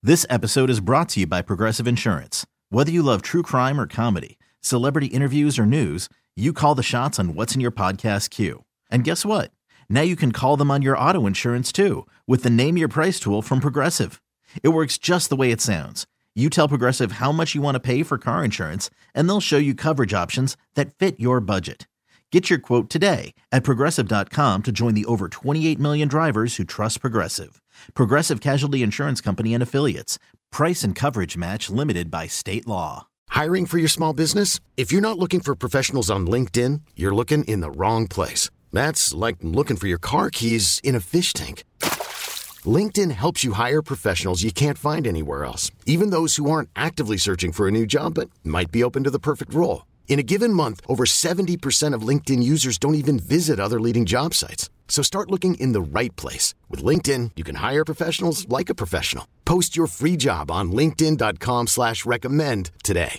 This episode is brought to you by Progressive Insurance. Whether you love true crime or comedy, celebrity interviews or news, you call the shots on what's in your podcast queue. And guess what? Now you can call them on your auto insurance too with the Name Your Price tool from Progressive. It works just the way it sounds. You tell Progressive how much you want to pay for car insurance, and they'll show you coverage options that fit your budget. Get your quote today at Progressive.com to join the over 28 million drivers who trust Progressive. Progressive Casualty Insurance Company and Affiliates. Price and coverage match limited by state law. Hiring for your small business? If you're not looking for professionals on LinkedIn, you're looking in the wrong place. That's like looking for your car keys in a fish tank. LinkedIn helps you hire professionals you can't find anywhere else, even those who aren't actively searching for a new job but might be open to the perfect role. In a given month, over 70% of LinkedIn users don't even visit other leading job sites. So start looking in the right place. With LinkedIn, you can hire professionals like a professional. Post your free job on linkedin.com/recommend today.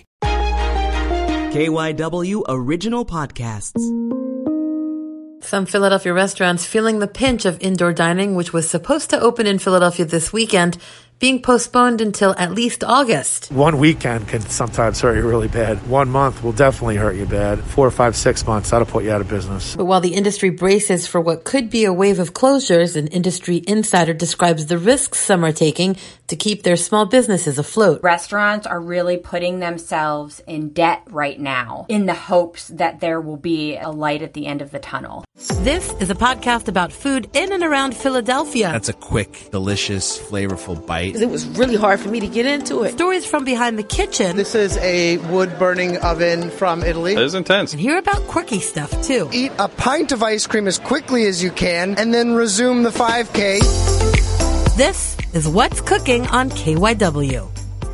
KYW Original Podcasts. Some Philadelphia restaurants feeling the pinch of indoor dining, which was supposed to open in Philadelphia this weekend, being postponed until at least August. 1 weekend can sometimes hurt you really bad. 1 month will definitely hurt you bad. 4 or 5, 6 months, that'll put you out of business. But while the industry braces for what could be a wave of closures, an industry insider describes the risks some are taking to keep their small businesses afloat. Restaurants are really putting themselves in debt right now in the hopes that there will be a light at the end of the tunnel. This is a podcast about food in and around Philadelphia. That's a quick, delicious, flavorful bite. It was really hard for me to get into it. Stories from behind the kitchen. This is a wood-burning oven from Italy. It is intense. And hear about quirky stuff, too. Eat a pint of ice cream as quickly as you can, and then resume the 5K. This is What's Cooking on KYW.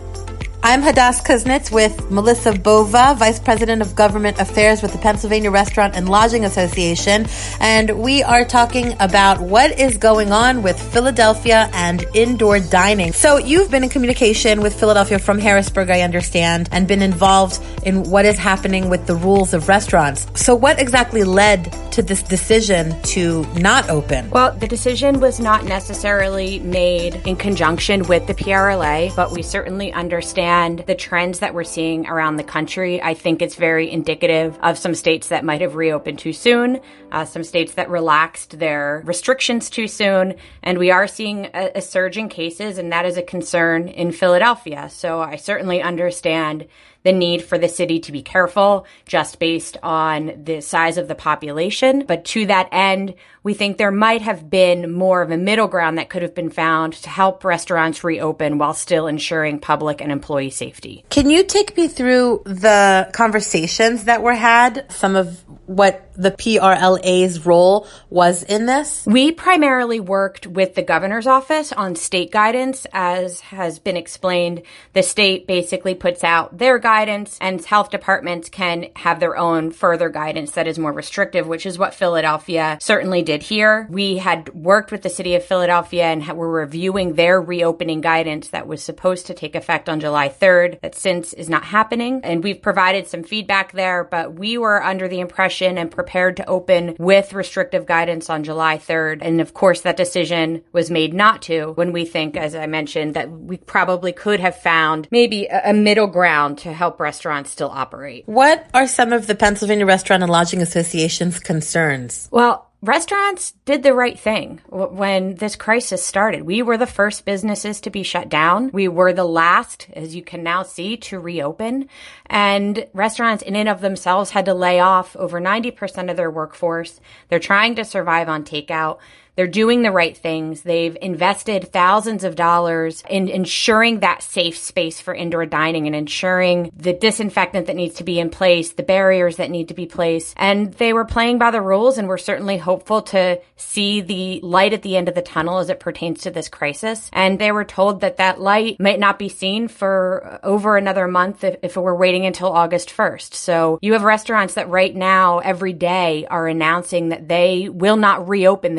I'm Hadass Kuznets with Melissa Bova, Vice President of Government Affairs with the Pennsylvania Restaurant and Lodging Association, and we are talking about what is going on with Philadelphia and indoor dining. So you've been in communication with Philadelphia from Harrisburg, I understand, and been involved in what is happening with the rules of restaurants. So what exactly led to this decision to not open? Well, the decision was not necessarily made in conjunction with the PRLA, but we certainly understand the trends that we're seeing around the country. I think it's very indicative of some states that might have reopened too soon, some states that relaxed their restrictions too soon, and we are seeing a surge in cases, and that is a concern in Philadelphia. So I certainly understand the need for the city to be careful just based on the size of the population. But to that end, we think there might have been more of a middle ground that could have been found to help restaurants reopen while still ensuring public and employee safety. Can you take me through the conversations that were had, some of what the PRLA's role was in this? We primarily worked with the governor's office on state guidance. As has been explained, the state basically puts out their guidance, and health departments can have their own further guidance that is more restrictive, which is what Philadelphia certainly did here. We had worked with the city of Philadelphia and were reviewing their reopening guidance that was supposed to take effect on July 3rd, that since is not happening. And we've provided some feedback there, but we were under the impression and prepared to open with restrictive guidance on July 3rd. And of course, that decision was made not to, when we think, as I mentioned, that we probably could have found maybe a middle ground to help restaurants still operate. What are some of the Pennsylvania Restaurant and Lodging Association's concerns? Well, restaurants did the right thing when this crisis started. We were the first businesses to be shut down. We were the last, as you can now see, to reopen. And restaurants in and of themselves had to lay off over 90% of their workforce. They're trying to survive on takeout. They're doing the right things. They've invested thousands of dollars in ensuring that safe space for indoor dining and ensuring the disinfectant that needs to be in place, the barriers that need to be placed. And they were playing by the rules, and we're certainly hopeful to see the light at the end of the tunnel as it pertains to this crisis. And they were told that that light might not be seen for over another month if we're waiting until August 1st. So you have restaurants that right now, every day, are announcing that they will not reopen their doors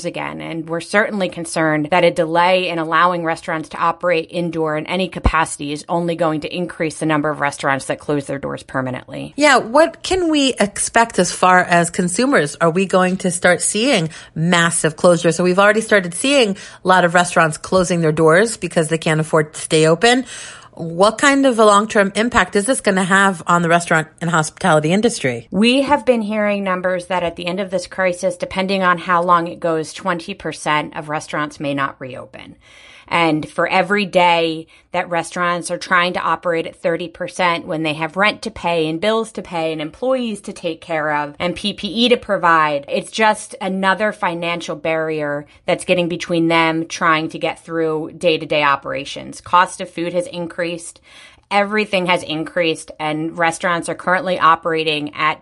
again. And we're certainly concerned that a delay in allowing restaurants to operate indoor in any capacity is only going to increase the number of restaurants that close their doors permanently. Yeah, what can we expect as far as consumers? Are we going to start seeing massive closures? So we've already started seeing a lot of restaurants closing their doors because they can't afford to stay open. What kind of a long-term impact is this going to have on the restaurant and hospitality industry? We have been hearing numbers that at the end of this crisis, depending on how long it goes, 20% of restaurants may not reopen. And for every day that restaurants are trying to operate at 30% when they have rent to pay and bills to pay and employees to take care of and PPE to provide, it's just another financial barrier that's getting between them trying to get through day-to-day operations. Cost of food has increased. Everything has increased, and restaurants are currently operating at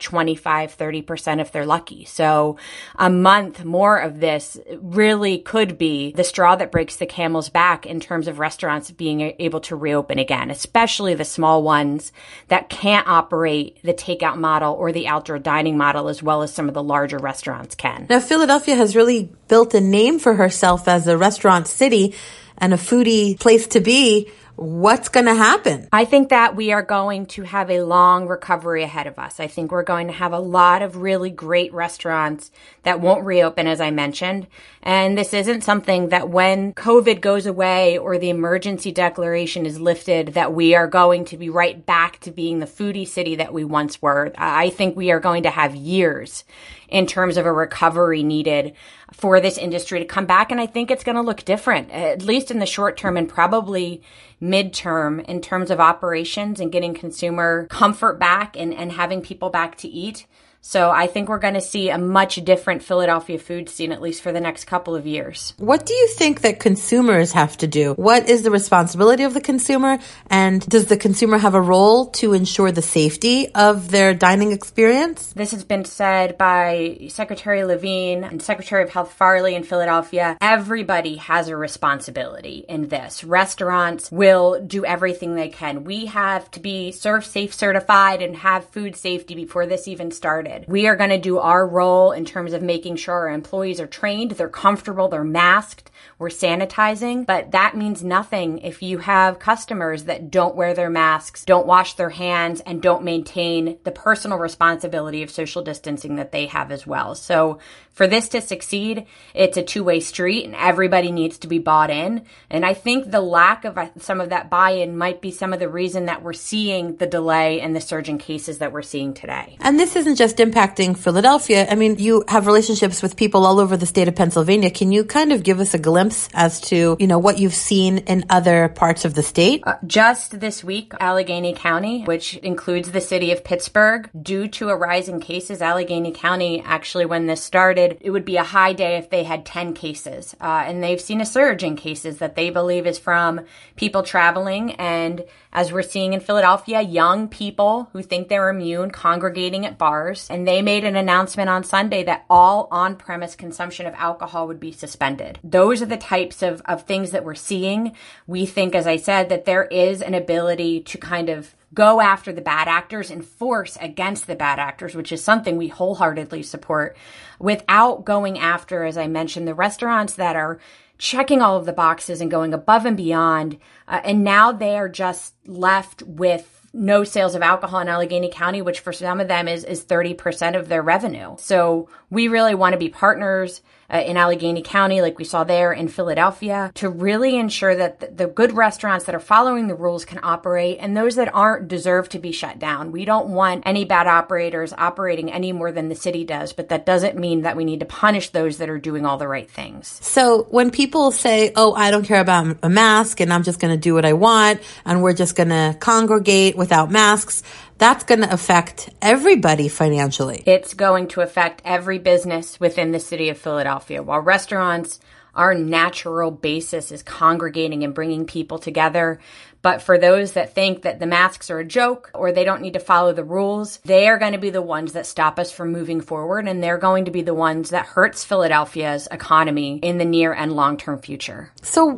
25-30% if they're lucky. So a month more of this really could be the straw that breaks the camel's back in terms of restaurants being able to reopen again, especially the small ones that can't operate the takeout model or the outdoor dining model as well as some of the larger restaurants can. Now, Philadelphia has really built a name for herself as a restaurant city and a foodie place to be. What's going to happen? I think that we are going to have a long recovery ahead of us. I think we're going to have a lot of really great restaurants that won't reopen, as I mentioned. And this isn't something that when COVID goes away or the emergency declaration is lifted, that we are going to be right back to being the foodie city that we once were. I think we are going to have years in terms of a recovery needed for this industry to come back. And I think it's going to look different, at least in the short term and probably midterm in terms of operations and getting consumer comfort back and having people back to eat. So I think we're going to see a much different Philadelphia food scene, at least for the next couple of years. What do you think that consumers have to do? What is the responsibility of the consumer? And does the consumer have a role to ensure the safety of their dining experience? This has been said by Secretary Levine and Secretary of Health Farley in Philadelphia. Everybody has a responsibility in this. Restaurants will do everything they can. We have to be Serve Safe certified and have food safety before this even started. We are going to do our role in terms of making sure our employees are trained, they're comfortable, they're masked, we're sanitizing, but that means nothing if you have customers that don't wear their masks, don't wash their hands, and don't maintain the personal responsibility of social distancing that they have as well. So for this to succeed, it's a two-way street and everybody needs to be bought in. And I think the lack of some of that buy-in might be some of the reason that we're seeing the delay and the surge in cases that we're seeing today. And this isn't just impacting Philadelphia. I mean, you have relationships with people all over the state of Pennsylvania. Can you kind of give us a glimpse as to, what you've seen in other parts of the state? Just this week, Allegheny County, which includes the city of Pittsburgh, due to a rise in cases, Allegheny County, actually, when this started, it would be a high day if they had 10 cases. And they've seen a surge in cases that they believe is from people traveling. And as we're seeing in Philadelphia, young people who think they're immune congregating at bars. And they made an announcement on Sunday that all on-premise consumption of alcohol would be suspended. Those are the types of things that we're seeing. We think, as I said, that there is an ability to kind of go after the bad actors, enforce against the bad actors, which is something we wholeheartedly support, without going after, as I mentioned, the restaurants that are checking all of the boxes and going above and beyond. And now they are just left with no sales of alcohol in Allegheny County, which for some of them is 30% of their revenue. So we really want to be partners in Allegheny County, like we saw there in Philadelphia, to really ensure that the good restaurants that are following the rules can operate, and those that aren't deserve to be shut down. We don't want any bad operators operating any more than the city does, but that doesn't mean that we need to punish those that are doing all the right things. So when people say, I don't care about a mask and I'm just going to do what I want and we're just going to congregate without masks, that's going to affect everybody financially. It's going to affect every business within the city of Philadelphia. While restaurants, our natural basis is congregating and bringing people together. But for those that think that the masks are a joke or they don't need to follow the rules, they are going to be the ones that stop us from moving forward. And they're going to be the ones that hurts Philadelphia's economy in the near and long-term future. So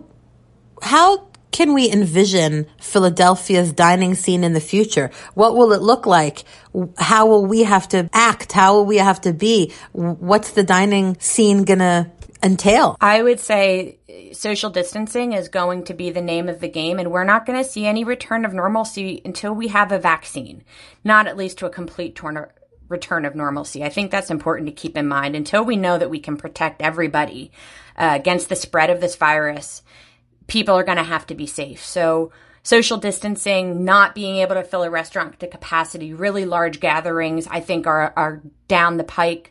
how can we envision Philadelphia's dining scene in the future? What will it look like? How will we have to act? How will we have to be? What's the dining scene going to entail? I would say social distancing is going to be the name of the game, and we're not going to see any return of normalcy until we have a vaccine, not at least to a complete return of normalcy. I think that's important to keep in mind. Until we know that we can protect everybody against the spread of this virus, people are going to have to be safe. So social distancing, not being able to fill a restaurant to capacity, really large gatherings, I think are down the pike.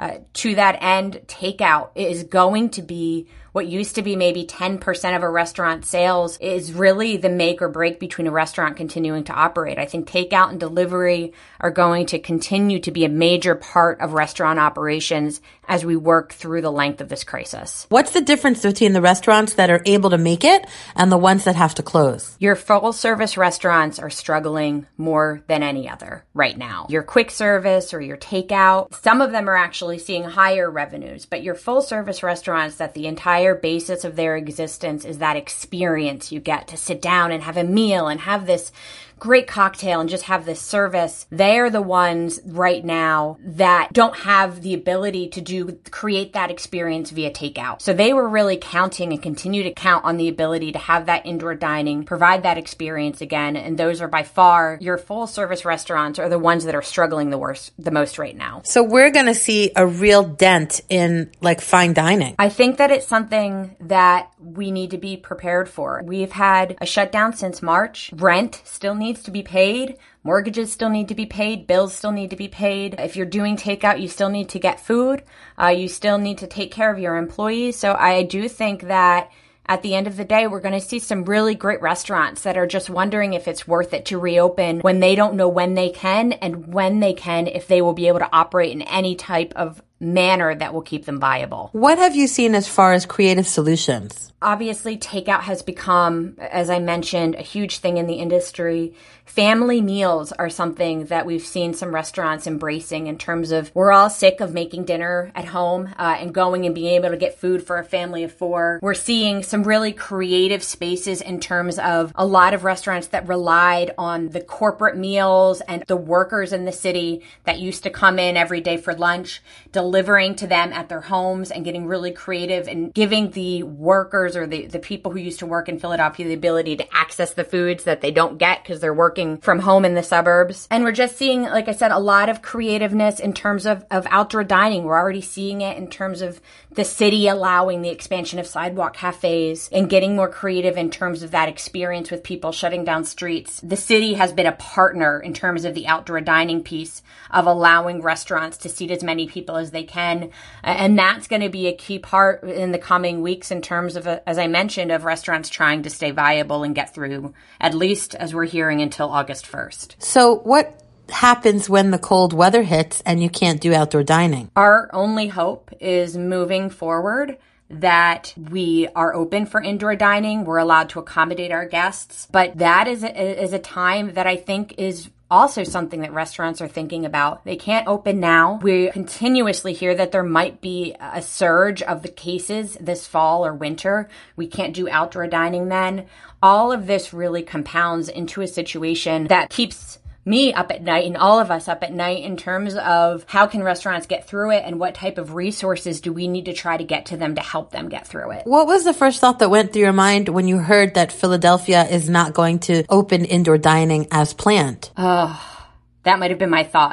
To that end, takeout is going to be what used to be maybe 10% of a restaurant sales is really the make or break between a restaurant continuing to operate. I think takeout and delivery are going to continue to be a major part of restaurant operations as we work through the length of this crisis. What's the difference between the restaurants that are able to make it and the ones that have to close? Your full service restaurants are struggling more than any other right now. Your quick service or your takeout, some of them are actually seeing higher revenues, but your full service restaurants that the entire basis of their existence is that experience you get to sit down and have a meal and have this great cocktail and just have this service. They're the ones right now that don't have the ability to create that experience via takeout. So they were really counting and continue to count on the ability to have that indoor dining, provide that experience again. And those are by far your full service restaurants are the ones that are struggling the most right now. So we're going to see a real dent in like fine dining. I think that it's something that we need to be prepared for. We've had a shutdown since March. Rent still needs to be paid. Mortgages still need to be paid. Bills still need to be paid. If you're doing takeout, you still need to get food. You still need to take care of your employees. So I do think that at the end of the day, we're going to see some really great restaurants that are just wondering if it's worth it to reopen when they don't know when they can, and when they can, if they will be able to operate in any type of manner that will keep them viable. What have you seen as far as creative solutions? Obviously, takeout has become, as I mentioned, a huge thing in the industry. Family meals are something that we've seen some restaurants embracing in terms of we're all sick of making dinner at home and going and being able to get food for a family of four. We're seeing some really creative spaces in terms of a lot of restaurants that relied on the corporate meals and the workers in the city that used to come in every day for lunch, delivering to them at their homes and getting really creative and giving the workers or the people who used to work in Philadelphia the ability to access the foods that they don't get because they're working from home in the suburbs. And we're just seeing, like I said, a lot of creativeness in terms of outdoor dining. We're already seeing it in terms of the city allowing the expansion of sidewalk cafes and getting more creative in terms of that experience with people shutting down streets. The city has been a partner in terms of the outdoor dining piece of allowing restaurants to seat as many people as they can. And that's going to be a key part in the coming weeks in terms of, as I mentioned, of restaurants trying to stay viable and get through, at least as we're hearing, until August 1st. So what happens when the cold weather hits and you can't do outdoor dining? Our only hope is moving forward that we are open for indoor dining. We're allowed to accommodate our guests. But that is a time that I think is also something that restaurants are thinking about. They can't open now. We continuously hear that there might be a surge of the cases this fall or winter. We can't do outdoor dining then. All of this really compounds into a situation that keeps me up at night and all of us up at night in terms of how can restaurants get through it and what type of resources do we need to try to get to them to help them get through it. What was the first thought that went through your mind when you heard that Philadelphia is not going to open indoor dining as planned? That might have been my thought.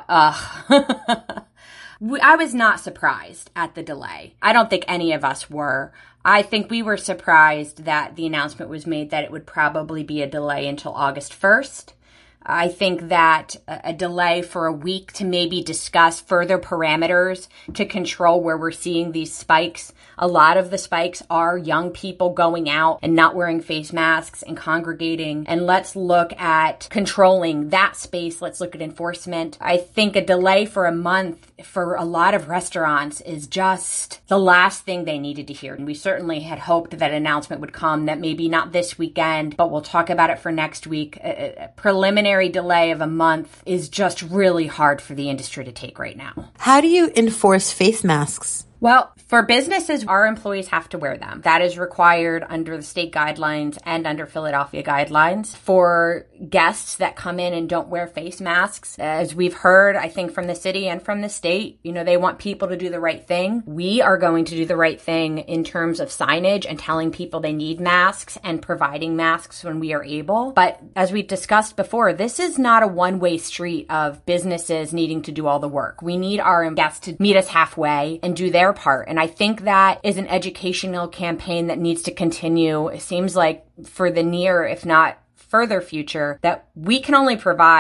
I was not surprised at the delay. I don't think any of us were. I think we were surprised that the announcement was made that it would probably be a delay until August 1st. I think that a delay for a week to maybe discuss further parameters to control where we're seeing these spikes. A lot of the spikes are young people going out and not wearing face masks and congregating. And let's look at controlling that space. Let's look at enforcement. I think a delay for a month for a lot of restaurants is just the last thing they needed to hear. And we certainly had hoped that an announcement would come that maybe not this weekend, but we'll talk about it for next week. A preliminary delay of a month is just really hard for the industry to take right now. How do you enforce face masks? Well, for businesses, our employees have to wear them. That is required under the state guidelines and under Philadelphia guidelines. For guests that come in and don't wear face masks, as we've heard, I think from the city and from the state, they want people to do the right thing. We are going to do the right thing in terms of signage and telling people they need masks and providing masks when we are able. But as we discussed before, this is not a one-way street of businesses needing to do all the work. We need our guests to meet us halfway and do their part. And I think that is an educational campaign that needs to continue. It seems like for the near, if not further future, that we can only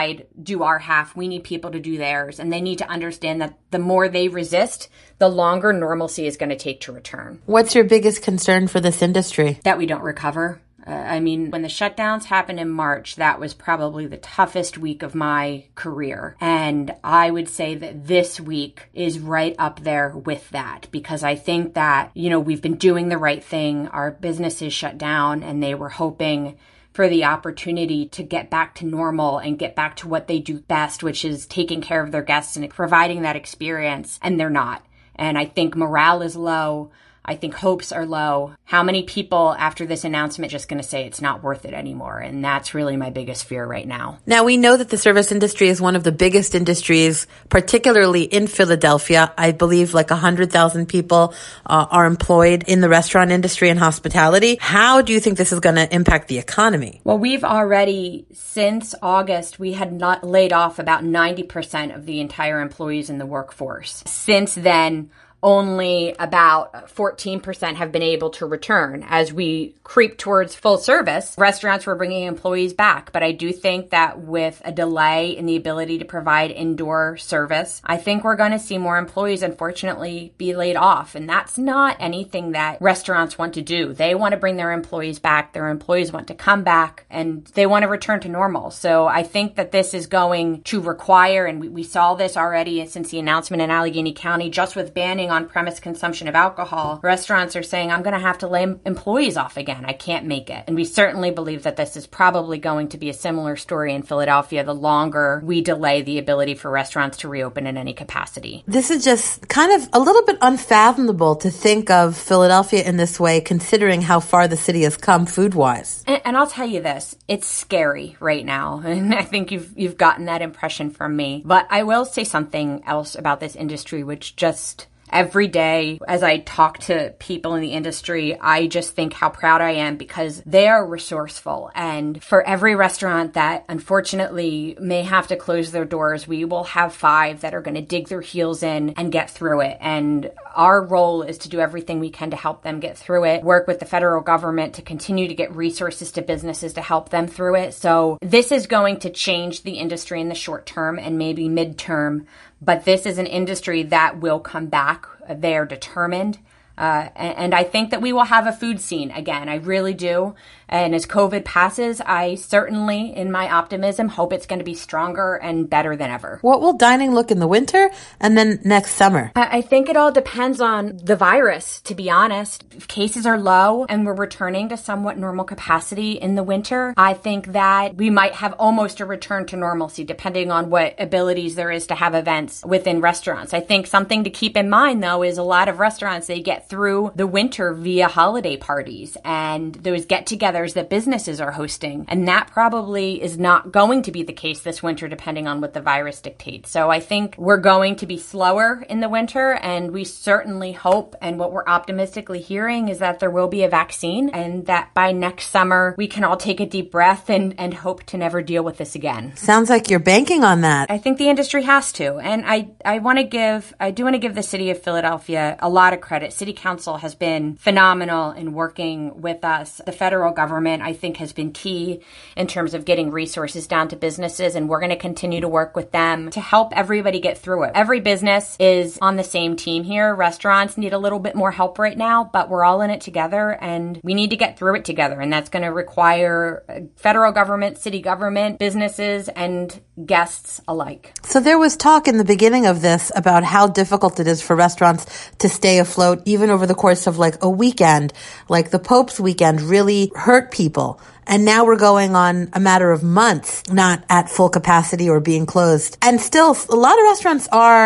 do our half. We need people to do theirs. And they need to understand that the more they resist, the longer normalcy is going to take to return. What's your biggest concern for this industry? That we don't recover. When the shutdowns happened in March, that was probably the toughest week of my career. And I would say that this week is right up there with that, because I think that, we've been doing the right thing. Our businesses shut down and they were hoping for the opportunity to get back to normal and get back to what they do best, which is taking care of their guests and providing that experience. And they're not. And I think morale is low. I think hopes are low. How many people after this announcement just going to say it's not worth it anymore? And that's really my biggest fear right now. Now, we know that the service industry is one of the biggest industries, particularly in Philadelphia. I believe like 100,000 people are employed in the restaurant industry and hospitality. How do you think this is going to impact the economy? Well, we've already, since August, we had not laid off about 90% of the entire employees in the workforce. Since then, only about 14% have been able to return. As we creep towards full service, restaurants were bringing employees back. But I do think that with a delay in the ability to provide indoor service, I think we're going to see more employees, unfortunately, be laid off. And that's not anything that restaurants want to do. They want to bring their employees back. Their employees want to come back and they want to return to normal. So I think that this is going to require, and we saw this already since the announcement in Allegheny County, just with banning on-premise consumption of alcohol, restaurants are saying, I'm going to have to lay employees off again. I can't make it. And we certainly believe that this is probably going to be a similar story in Philadelphia the longer we delay the ability for restaurants to reopen in any capacity. This is just kind of a little bit unfathomable to think of Philadelphia in this way, considering how far the city has come food-wise. And I'll tell you this, it's scary right now. And I think you've gotten that impression from me. But I will say something else about this industry, which just every day, as I talk to people in the industry, I just think how proud I am because they are resourceful. And for every restaurant that unfortunately may have to close their doors, we will have 5 that are going to dig their heels in and get through it. And our role is to do everything we can to help them get through it, work with the federal government to continue to get resources to businesses to help them through it. So this is going to change the industry in the short term and maybe midterm. But this is an industry that will come back. They are determined. And I think that we will have a food scene again. I really do. And as COVID passes, I certainly, in my optimism, hope it's going to be stronger and better than ever. What will dining look in the winter and then next summer? I think it all depends on the virus, to be honest. If cases are low and we're returning to somewhat normal capacity in the winter, I think that we might have almost a return to normalcy, depending on what abilities there is to have events within restaurants. I think something to keep in mind, though, is a lot of restaurants, they get through the winter via holiday parties and those get-togethers that businesses are hosting. And that probably is not going to be the case this winter, depending on what the virus dictates. So I think we're going to be slower in the winter, and we certainly hope, and what we're optimistically hearing is that there will be a vaccine and that by next summer we can all take a deep breath and hope to never deal with this again. Sounds like you're banking on that. I think the industry has to. And I do want to give the city of Philadelphia a lot of credit. City Council has been phenomenal in working with us. The federal government, I think, has been key in terms of getting resources down to businesses, and we're going to continue to work with them to help everybody get through it. Every business is on the same team here. Restaurants need a little bit more help right now, but we're all in it together, and we need to get through it together, and that's going to require federal government, city government, businesses, and guests alike. So there was talk in the beginning of this about how difficult it is for restaurants to stay afloat, even over the course of like a weekend. Like the Pope's weekend really hurt people. And now we're going on a matter of months, not at full capacity or being closed. And still, a lot of restaurants are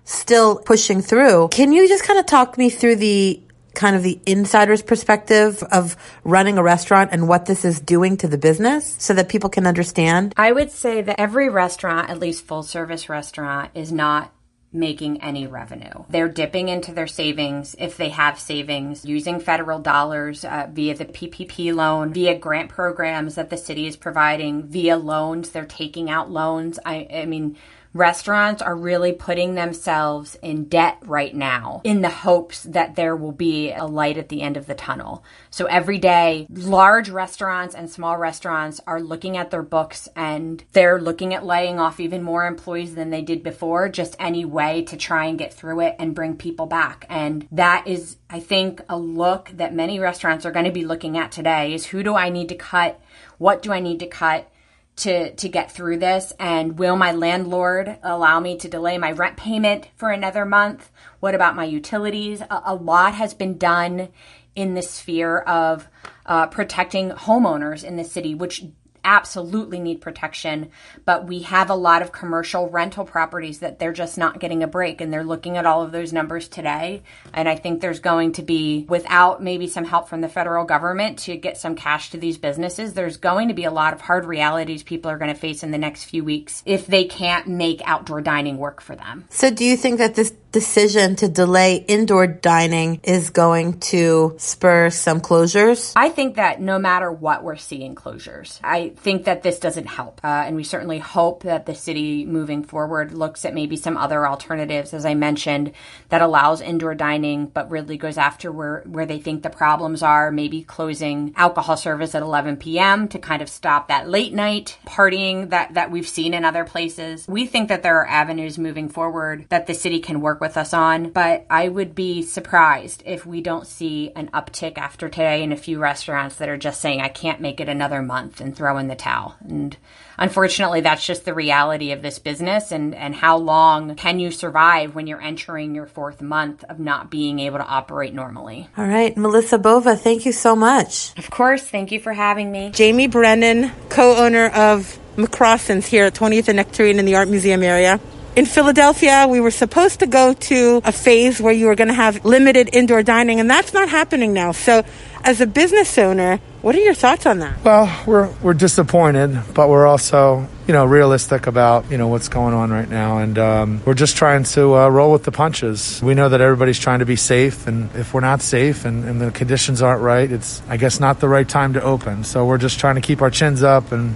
still pushing through. Can you just kind of talk me through the insider's perspective of running a restaurant and what this is doing to the business so that people can understand? I would say that every restaurant, at least full service restaurant, is not making any revenue. They're dipping into their savings, if they have savings, using federal dollars via the PPP loan, via grant programs that the city is providing, via loans. They're taking out loans. I mean, restaurants are really putting themselves in debt right now in the hopes that there will be a light at the end of the tunnel. So every day, large restaurants and small restaurants are looking at their books and they're looking at laying off even more employees than they did before, just any way to try and get through it and bring people back. And that is, I think, a look that many restaurants are going to be looking at today is who do I need to cut? What do I need to cut to get through this? And will my landlord allow me to delay my rent payment for another month? What about my utilities? A lot has been done in the sphere of protecting homeowners in the city, which absolutely need protection, but we have a lot of commercial rental properties that they're just not getting a break, and they're looking at all of those numbers today. And I think there's going to be, without maybe some help from the federal government to get some cash to these businesses, there's going to be a lot of hard realities people are going to face in the next few weeks if they can't make outdoor dining work for them. So do you think that this decision to delay indoor dining is going to spur some closures? I think that no matter what, we're seeing closures. I think that this doesn't help. And we certainly hope that the city moving forward looks at maybe some other alternatives, as I mentioned, that allows indoor dining, but really goes after where they think the problems are, maybe closing alcohol service at 11 p.m. to kind of stop that late night partying that we've seen in other places. We think that there are avenues moving forward that the city can work with us on, but I would be surprised if we don't see an uptick after today in a few restaurants that are just saying, I can't make it another month, and throw in the towel. And unfortunately, that's just the reality of this business. And how long can you survive when you're entering your fourth month of not being able to operate normally? All right, Melissa Bova, thank you so much. Of course. Thank you for having me. Jamie Brennan, co-owner of McCrossen's here at 20th and Nectarine in the Art Museum area. In Philadelphia, we were supposed to go to a phase where you were going to have limited indoor dining, and that's not happening now. So as a business owner, what are your thoughts on that? Well, we're disappointed, but we're also, realistic about, what's going on right now. And we're just trying to roll with the punches. We know that everybody's trying to be safe. And if we're not safe and the conditions aren't right, it's, I guess, not the right time to open. So we're just trying to keep our chins up and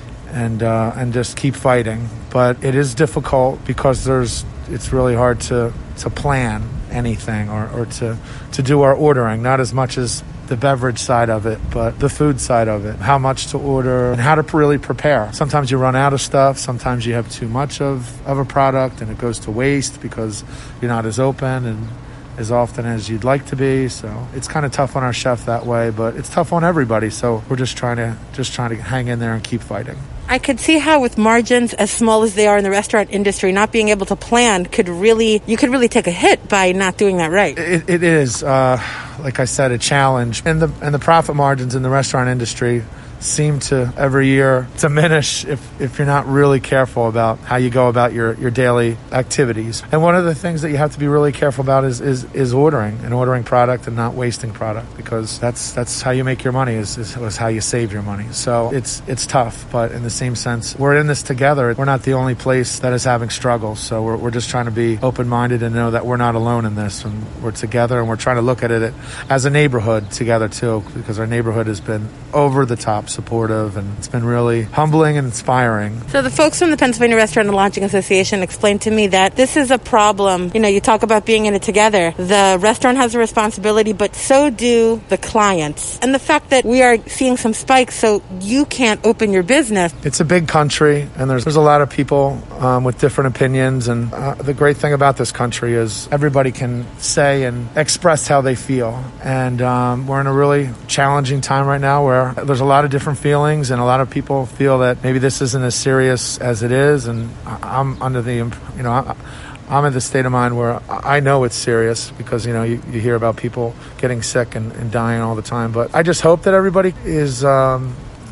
just keep fighting. But it is difficult because it's really hard to plan anything or to do our ordering, not as much as the beverage side of it, but the food side of it, how much to order and how to really prepare. Sometimes you run out of stuff. Sometimes you have too much of a product and it goes to waste because you're not as open and as often as you'd like to be. So it's kind of tough on our chef that way, but it's tough on everybody. So we're just trying to hang in there and keep fighting. I could see how with margins as small as they are in the restaurant industry, not being able to plan you could really take a hit by not doing that right. It is, like I said, a challenge. And the profit margins in the restaurant industry seem to every year diminish if you're not really careful about how you go about your daily activities. And one of the things that you have to be really careful about is ordering product and not wasting product, because that's how you make your money, is how you save your money. So it's tough, but in the same sense, we're in this together. We're not the only place that is having struggles. So we're just trying to be open-minded and know that we're not alone in this, and we're together, and we're trying to look at it as a neighborhood together too, because our neighborhood has been over the top supportive, and it's been really humbling and inspiring. So the folks from the Pennsylvania Restaurant and Lodging Association explained to me that this is a problem. You talk about being in it together. The restaurant has a responsibility, but so do the clients. And the fact that we are seeing some spikes, so you can't open your business. It's a big country, and there's a lot of people with different opinions. And the great thing about this country is everybody can say and express how they feel. And we're in a really challenging time right now where there's a lot of different feelings, and a lot of people feel that maybe this isn't as serious as it is. And I'm under the, I'm in the state of mind where I know it's serious, because, you hear about people getting sick and dying all the time. But I just hope that everybody is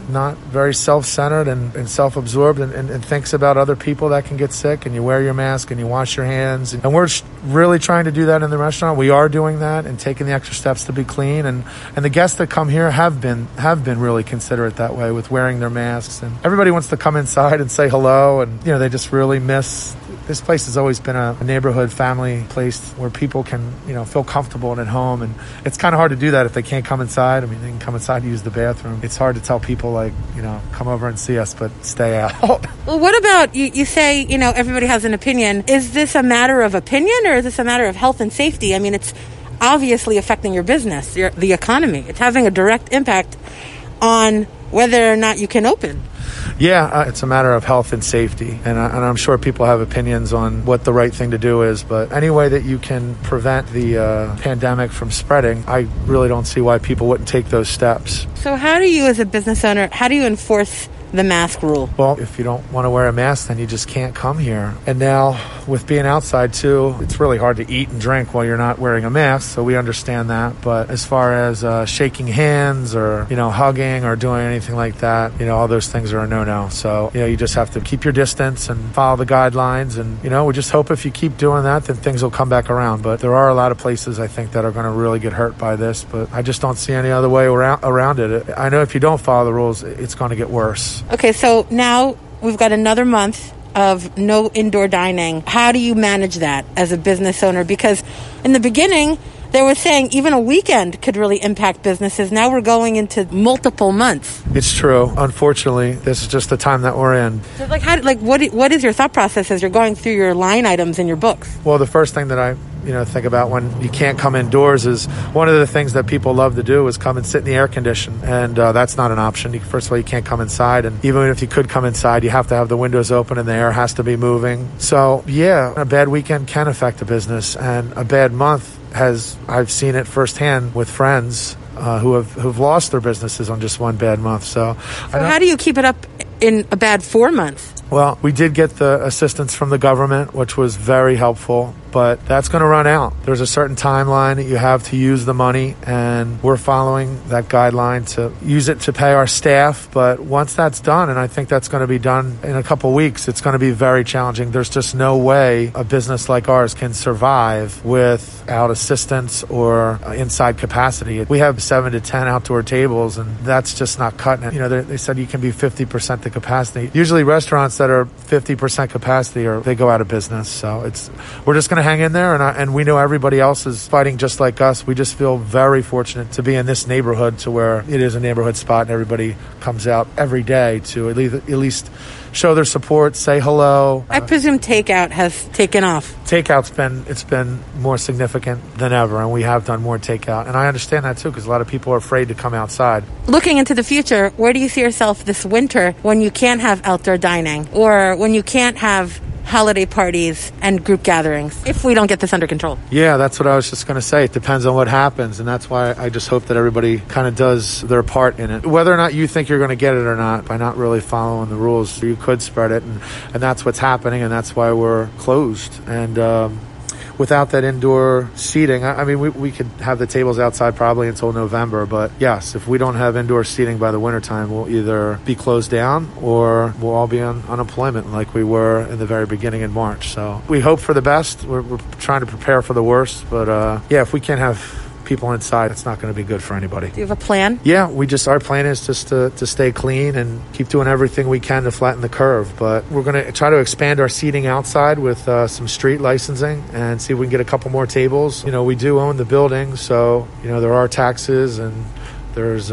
not very self-centered and self-absorbed and thinks about other people that can get sick, and you wear your mask and you wash your hands. And we're really trying to do that in the restaurant. We are doing that and taking the extra steps to be clean. And the guests that come here have been really considerate that way with wearing their masks. And everybody wants to come inside and say hello, and they just really miss. This place has always been a neighborhood family place where people can, feel comfortable and at home. And it's kind of hard to do that if they can't come inside. I mean, they can come inside and use the bathroom. It's hard to tell people, come over and see us, but stay out. Well, what about, you say, everybody has an opinion. Is this a matter of opinion, or is this a matter of health and safety? I mean, it's obviously affecting your business, the economy. It's having a direct impact on whether or not you can open. Yeah, it's a matter of health and safety, and I'm sure people have opinions on what the right thing to do is, but any way that you can prevent the pandemic from spreading, I really don't see why people wouldn't take those steps. So how do you, as a business owner, how do you enforce the mask rule? Well, if you don't want to wear a mask, then you just can't come here. And now, with being outside too, it's really hard to eat and drink while you're not wearing a mask, so we understand that. But as far as shaking hands or, hugging or doing anything like that, all those things are a no-no. So, you just have to keep your distance and follow the guidelines. And, we just hope if you keep doing that, then things will come back around. But there are a lot of places, I think, that are going to really get hurt by this. But I just don't see any other way around it. I know if you don't follow the rules, it's going to get worse. Okay, so now we've got another month of no indoor dining. How do you manage that as a business owner? Because in the beginning, they were saying even a weekend could really impact businesses. Now we're going into multiple months. It's true. Unfortunately, this is just the time that we're in. So what is your thought process as you're going through your line items in your books? Well, the first thing that I think about when you can't come indoors is one of the things that people love to do is come and sit in the air condition, and that's not an option. First of all, you can't come inside, and even if you could come inside, you have to have the windows open and the air has to be moving. So yeah, a bad weekend can affect a business, and a bad month I've seen it firsthand with friends who've lost their businesses on just one bad month. So how do you keep it up in a bad 4 months? Well, we did get the assistance from the government, which was very helpful, but that's going to run out. There's a certain timeline that you have to use the money, and we're following that guideline to use it to pay our staff. But once that's done, and I think that's going to be done in a couple weeks, it's going to be very challenging. There's just no way a business like ours can survive without assistance or inside capacity. We have 7 to 10 outdoor tables, and that's just not cutting it. They said you can be 50% the capacity. Usually restaurants that are 50% capacity they go out of business. So we're just going to hang in there, and we know everybody else is fighting just like us. We just feel very fortunate to be in this neighborhood, to where it is a neighborhood spot and everybody comes out every day to at least show their support, say hello. I presume takeout has taken off. Takeout's been more significant than ever, and we have done more takeout. And I understand that too, because a lot of people are afraid to come outside. Looking into the future, where do you see yourself this winter when you can't have outdoor dining, or when you can't have holiday parties and group gatherings, if we don't get this under control? Yeah, that's what I was just going to say. It depends on what happens, and that's why I just hope that everybody kind of does their part in it. Whether or not you think you're going to get it or not, by not really following the rules, you could spread it, and that's what's happening, and that's why we're closed. And without that indoor seating, I mean, we could have the tables outside probably until November, but yes, if we don't have indoor seating by the wintertime, we'll either be closed down or we'll all be on unemployment like we were in the very beginning in March. So we hope for the best. We're trying to prepare for the worst, but yeah, if we can't have people inside, it's not going to be good for anybody. Do you have a plan? Yeah, our plan is just to stay clean and keep doing everything we can to flatten the curve. But we're going to try to expand our seating outside with some street licensing and see if we can get a couple more tables. We do own the building, so there are taxes, and there's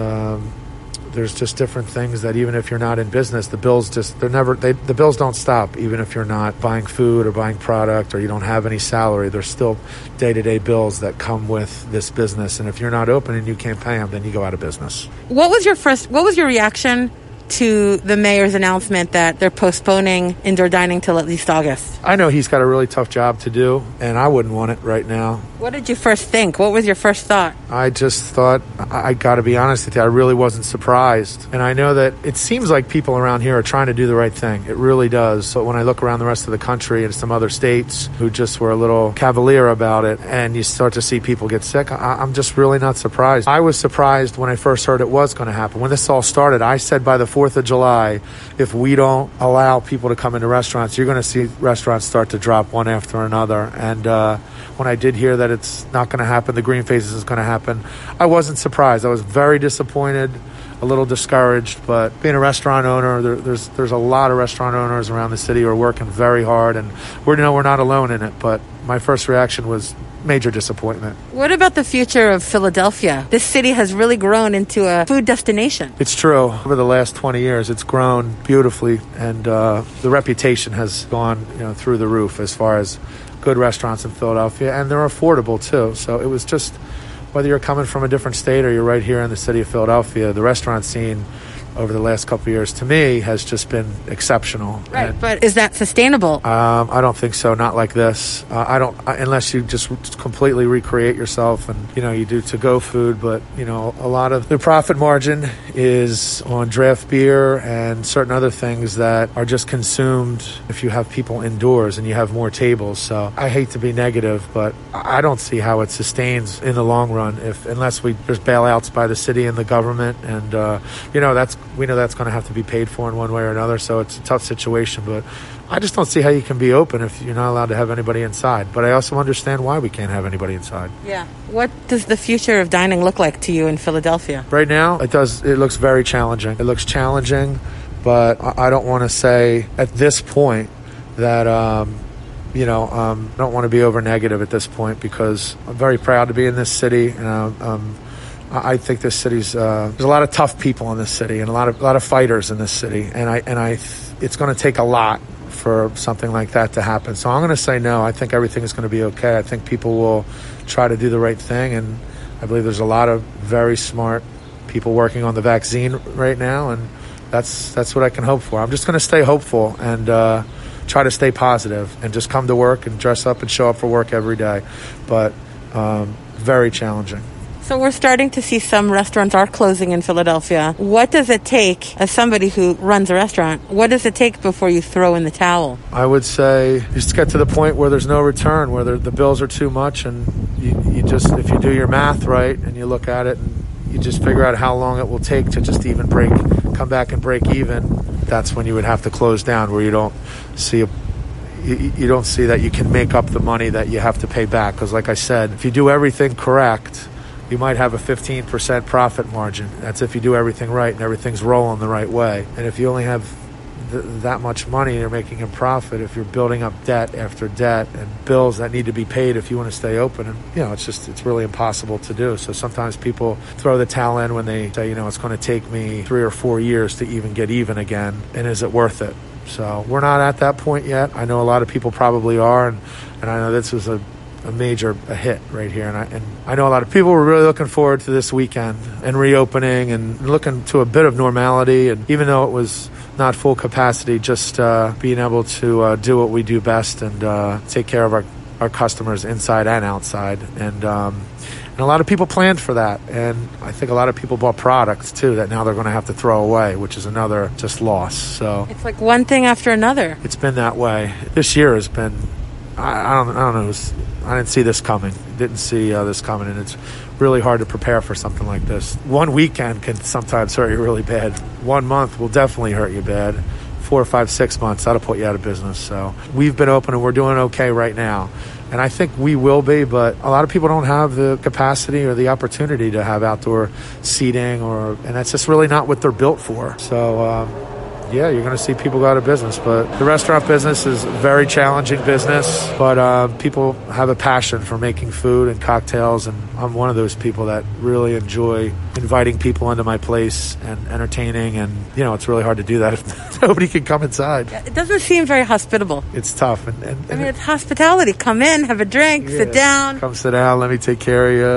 just different things that even if you're not in business, the bills the bills don't stop. Even if you're not buying food or buying product or you don't have any salary, there's still day-to-day bills that come with this business. And if you're not open and you can't pay them, then you go out of business. What was your reaction to the mayor's announcement that they're postponing indoor dining till at least August? I know he's got a really tough job to do, and I wouldn't want it right now. What did you first think? What was your first thought? I just thought, I got to be honest with you, I really wasn't surprised. And I know that it seems like people around here are trying to do the right thing. It really does. So when I look around the rest of the country and some other states who just were a little cavalier about it, and you start to see people get sick, I'm just really not surprised. I was surprised when I first heard it was going to happen. When this all started, I said by the 4th of July, if we don't allow people to come into restaurants, you're going to see restaurants start to drop one after another. And when I did hear that it's not going to happen, the green phases is going to happen, I wasn't surprised. I was very disappointed, a little discouraged, but being a restaurant owner, there's a lot of restaurant owners around the city who are working very hard, and we're not alone in it. But my first reaction was major disappointment. What about the future of Philadelphia? This city has really grown into a food destination. It's true. Over the last 20 years, it's grown beautifully, and the reputation has gone through the roof as far as good restaurants in Philadelphia, and they're affordable too. So it was just, whether you're coming from a different state or you're right here in the city of Philadelphia, the restaurant scene over the last couple of years, to me, has just been exceptional. Right, but is that sustainable? I don't think so. Not like this. Unless you just completely recreate yourself and, you do to-go food. But, a lot of the profit margin is on draft beer and certain other things that are just consumed if you have people indoors and you have more tables. So I hate to be negative, but I don't see how it sustains in the long run unless there's bailouts by the city and the government. And, we know that's going to have to be paid for in one way or another, so it's a tough situation. But I just don't see how you can be open if you're not allowed to have anybody inside. But I also understand why we can't have anybody inside. Yeah. What does the future of dining look like to you in Philadelphia? Right now, it looks very challenging. It looks challenging, but I don't want to say at this point that I don't want to be over negative at this point, because I'm very proud to be in this city, and I think this city's there's a lot of tough people in this city and a lot of fighters in this city, and it's going to take a lot for something like that to happen. So I'm going to say no. I think everything is going to be okay. I think people will try to do the right thing, and I believe there's a lot of very smart people working on the vaccine right now, and that's what I can hope for. I'm just going to stay hopeful and try to stay positive and just come to work and dress up and show up for work every day. But very challenging. So we're starting to see some restaurants are closing in Philadelphia. What does it take, as somebody who runs a restaurant, what does it take before you throw in the towel? I would say just get to the point where there's no return, where the bills are too much, and you just, if you do your math right and you look at it and you just figure out how long it will take to just even come back and break even, that's when you would have to close down, where you don't see that you can make up the money that you have to pay back. Because like I said, if you do everything correct, you might have a 15% profit margin. That's if you do everything right and everything's rolling the right way. And if you only have that much money, you're making a profit. If you're building up debt after debt and bills that need to be paid if you want to stay open, and it's really impossible to do. So sometimes people throw the towel in when they say, it's going to take me 3 or 4 years to even get even again, and is it worth it? So we're not at that point yet. I know a lot of people probably are, and I know this was a major hit right here, and I know a lot of people were really looking forward to this weekend and reopening and looking to a bit of normality. And even though it was not full capacity, just being able to do what we do best and take care of our customers inside and outside. And a lot of people planned for that, and I think a lot of people bought products too that now they're going to have to throw away, which is another just loss. So it's like one thing after another. It's been that way. This year has been, I don't know. I didn't see this coming. Didn't see this coming, and it's really hard to prepare for something like this. One weekend can sometimes hurt you really bad. 1 month will definitely hurt you bad. 4, 5, 6 months, that'll put you out of business. So we've been open, and we're doing okay right now. And I think we will be, but a lot of people don't have the capacity or the opportunity to have outdoor seating, and that's just really not what they're built for. So, yeah, you're going to see people go out of business. But the restaurant business is a very challenging business, but people have a passion for making food and cocktails, and I'm one of those people that really enjoy inviting people into my place and entertaining, and, it's really hard to do that if nobody can come inside. It doesn't seem very hospitable. It's tough. And it's hospitality. Come in, have a drink, sit down. Come sit down, let me take care of you.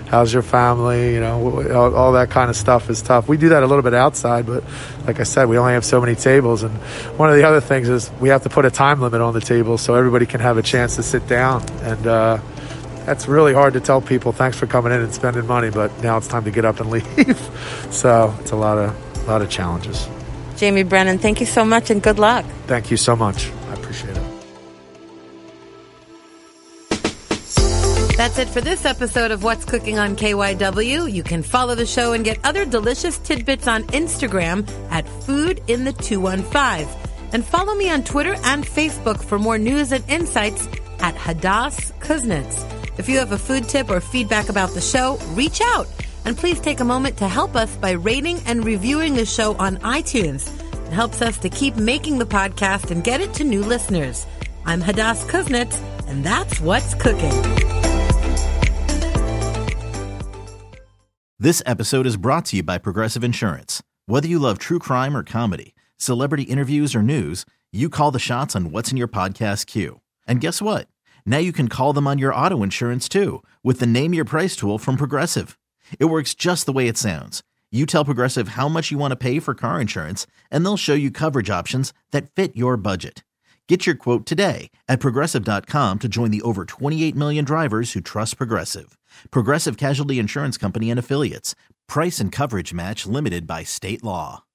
how's your family, you know, all that kind of stuff is tough. We do that a little bit outside, but like I said, we only have so many tables. And one of the other things is we have to put a time limit on the table so everybody can have a chance to sit down. And that's really hard to tell people, thanks for coming in and spending money, but now it's time to get up and leave. So it's a lot of challenges. Jamie Brennan, thank you so much and good luck. Thank you so much. I appreciate it. That's it for this episode of What's Cooking on KYW. You can follow the show and get other delicious tidbits on Instagram at foodinthe215. And follow me on Twitter and Facebook for more news and insights at Hadass Kuznits. If you have a food tip or feedback about the show, reach out. And please take a moment to help us by rating and reviewing the show on iTunes. It helps us to keep making the podcast and get it to new listeners. I'm Hadass Kuznits, and that's What's Cooking. This episode is brought to you by Progressive Insurance. Whether you love true crime or comedy, celebrity interviews or news, you call the shots on what's in your podcast queue. And guess what? Now you can call them on your auto insurance too with the Name Your Price tool from Progressive. It works just the way it sounds. You tell Progressive how much you want to pay for car insurance, and they'll show you coverage options that fit your budget. Get your quote today at Progressive.com to join the over 28 million drivers who trust Progressive. Progressive Casualty Insurance Company and Affiliates. Price and coverage match limited by state law.